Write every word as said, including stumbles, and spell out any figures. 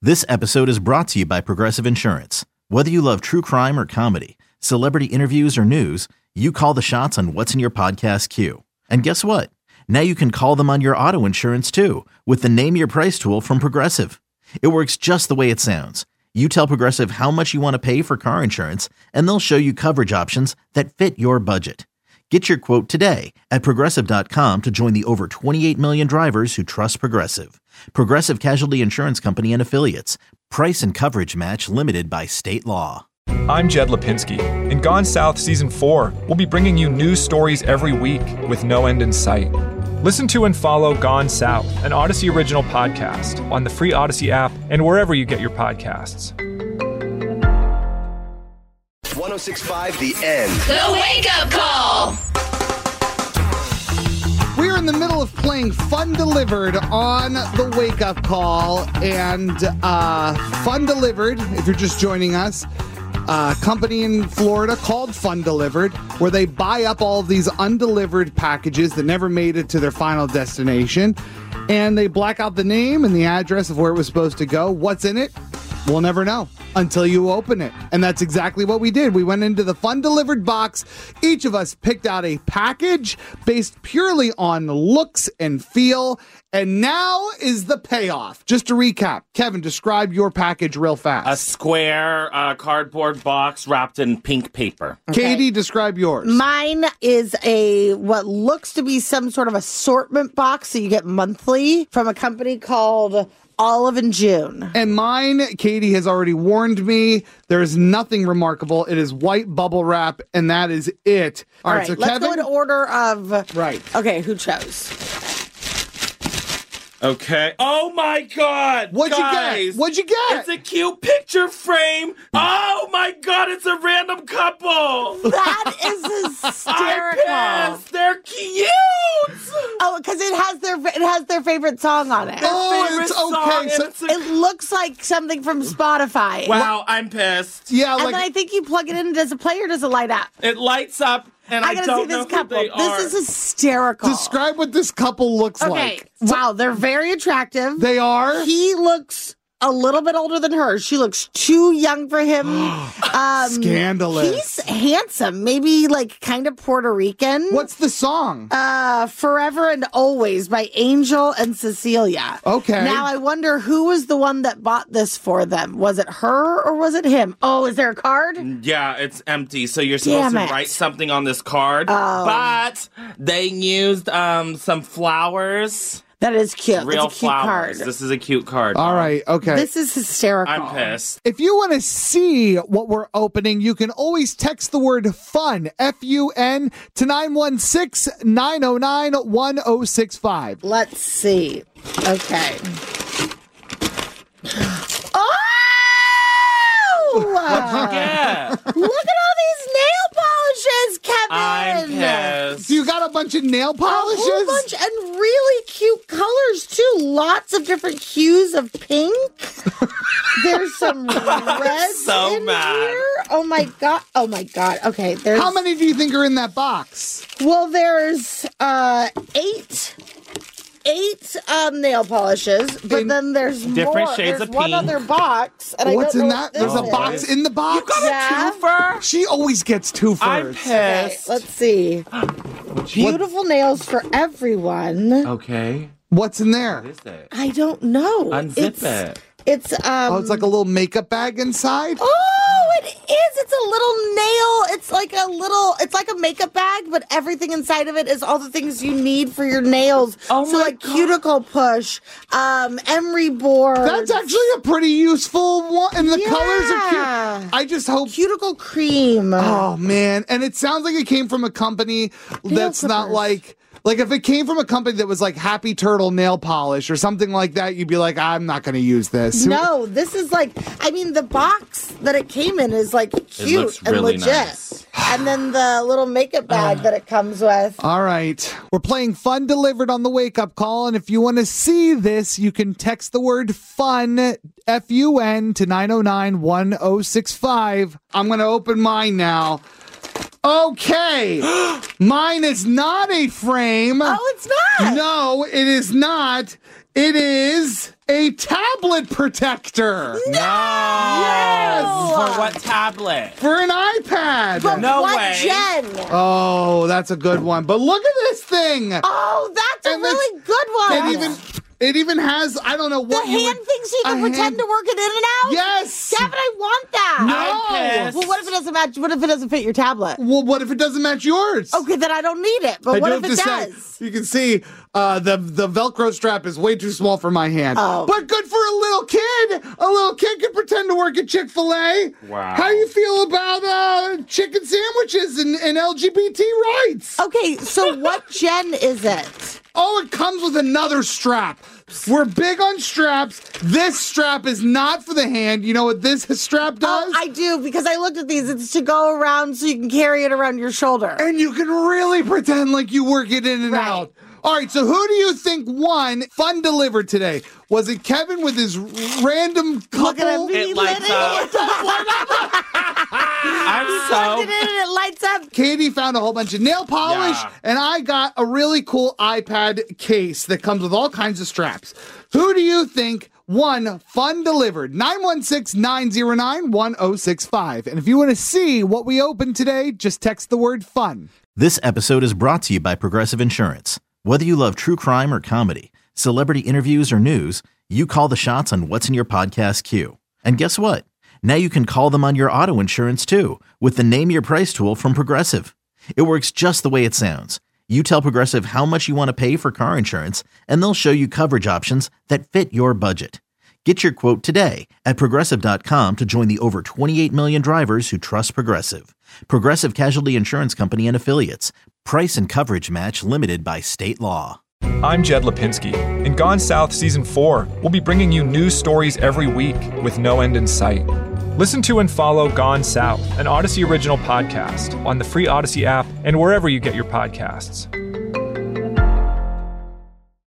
This episode is brought to you by Progressive Insurance. Whether you love true crime or comedy, celebrity interviews or news, you call the shots on what's in your podcast queue. And guess what? Now you can call them on your auto insurance too with the Name Your Price tool from Progressive. It works just the way it sounds. You tell Progressive how much you want to pay for car insurance, and they'll show you coverage options that fit your budget. Get your quote today at Progressive dot com to join the over twenty-eight million drivers who trust Progressive. Progressive Casualty Insurance Company and Affiliates. Price and coverage match limited by state law. I'm Jed Lipinski. In Gone South Season four, we'll be bringing you news stories every week with no end in sight. Listen to and follow Gone South, an Odyssey original podcast on the free Odyssey app and wherever you get your podcasts. one oh six point five The End. The Wake Up Call. We're in the middle of playing Fun Delivered on the Wake Up Call. And uh, Fun Delivered, if you're just joining us, a company in Florida called Fun Delivered, where they buy up all of these undelivered packages that never made it to their final destination. And they black out the name and the address of where it was supposed to go. What's in it? We'll never know until you open it. And that's exactly what we did. We went into the Fun Delivered box. Each of us picked out a package based purely on looks and feel. And now is the payoff. Just to recap, Kevin, describe your package real fast. A square uh, cardboard box wrapped in pink paper. Okay. Katie, describe yours. Mine is a what looks to be some sort of assortment box that you get monthly from a company called Olive and June. And mine, Katie has already warned me, there is nothing remarkable. It is white bubble wrap, and that is it. All, All right, right, so let's Kevin, go in order of... Right. Okay, who chose? Okay. Oh my God! What'd guys, you get? What'd you get? It's a cute picture frame. Oh my God! It's a random couple. That is hysterical. I'm pissed. They're cute. Oh, because it has their it has their favorite song on it. Oh, Favorite it's song, okay. and So, it's a- It looks like something from Spotify. wow, I'm pissed. yeah, And like then I think you plug it in, does it play or does it light up? It lights up, and I, I gotta don't see this know couple. who they are. This is hysterical. describe what this couple looks Okay. like. Wow, they're very attractive. They are? He looks a little bit older than her. She looks too young for him. Um, Scandalous. He's handsome, maybe like kind of Puerto Rican. What's the song? Uh, Forever and Always by Angel and Cecilia. Okay. Now I wonder who was the one that bought this for them. Was it her or was it him? Oh, is there a card? Yeah, it's empty. So you're supposed Damn to it. write something on this card. Oh. But they used um some flowers. That is cute. Real It's a cute flowers. card. This is a cute card. All right, okay. This is hysterical. I'm pissed. If you want to see what we're opening, you can always text the word FUN, F U N, to nine one six, nine oh nine, one oh six five. Let's see. Okay. Oh! Yeah. Look at all these nail polishes, Kevin. I'm pissed. So you got a bunch of nail polishes? A whole bunch and really cute colors too. Lots of different hues of pink. There's some reds so in mad. here. Oh my god. Oh my god. Okay. There's How many do you think are in that box? Well, there's uh eight. Eight um, nail polishes, but In then there's different more. shades there's of one pink. other box, and I What's don't in know that? what this There's a is. box in the box? Yeah. Twofer? She always gets two I'm first. Okay, pissed. let's see. Beautiful nails for everyone. Okay. What's in there? What is it? I don't know. Unzip it's, it. It's um. Oh, it's like a little makeup bag inside? Oh, it is. It's a little nail. It's like a little. It's like a makeup bag, but everything inside of it is all the things you need for your nails. Oh so my like God. cuticle push, um, emery board. That's actually a pretty useful one, and the Yeah. colors are cute. I just hope. cuticle cream. Oh man, and it sounds like it came from a company that's not clippers. like like if it came from a company that was like Happy Turtle nail polish or something like that, you'd be like, I'm not going to use this. No, this is like, I mean, the box that it came in is like cute looks and really legit. nice. And then the little makeup bag that it comes with. All right. We're playing Fun Delivered on the Wake Up Call. And if you want to see this, you can text the word FUN, F U N, to nine oh nine, one oh six five. I'm going to open mine now. Okay. Mine is not a frame. Oh, it's not. No, it is not. It is a tablet protector. No! Yes! For what tablet? For an iPad. But No what way. gen? Oh, that's a good one. But look at this thing. Oh, that's a And really good one. It even it even has, I don't know the what you hand would, thing so you a can pretend hand- to work it in and out? Yes. Yeah, but I want that. No. I'm pissed. Well, what if it doesn't match? What if it doesn't fit your tablet? Well, what if it doesn't match yours? Okay, then I don't need it. But I what do if have it to say, does? you can see uh, the the Velcro strap is way too small for my hand. Oh. But good for a little kid. A little kid can pretend to work at Chick-fil-A. Wow. How you feel about uh, chicken sandwiches and, and L G B T rights? Okay, so what gen is it? Oh, it comes with another strap. We're big on straps. This strap is not for the hand. You know what this strap does? Oh, I do, because I looked at these. It's to go around so you can carry it around your shoulder. and you can really pretend like you work it in and Right. out. All right, so who do you think won Fun Delivered today? Was it Kevin with his random couple? Look at him. He It lit lights it. up. I'm Plugged so... it in and it lights up. Katie found a whole bunch of nail polish, Yeah. and I got a really cool iPad case that comes with all kinds of straps. Who do you think won Fun Delivered? nine one six, nine zero nine, one zero six five. And if you want to see what we opened today, just text the word FUN. This episode is brought to you by Progressive Insurance. Whether you love true crime or comedy, celebrity interviews or news, you call the shots on what's in your podcast queue. And guess what? Now you can call them on your auto insurance too with the Name Your Price tool from Progressive. It works just the way it sounds. You tell Progressive how much you want to pay for car insurance, and they'll show you coverage options that fit your budget. Get your quote today at Progressive dot com to join the over twenty-eight million drivers who trust Progressive. Progressive Casualty Insurance Company and Affiliates. Price and coverage match limited by state law. I'm Jed Lipinski. In Gone South Season four, we'll be bringing you news stories every week with no end in sight. Listen to and follow Gone South, an Odyssey original podcast, on the free Odyssey app and wherever you get your podcasts.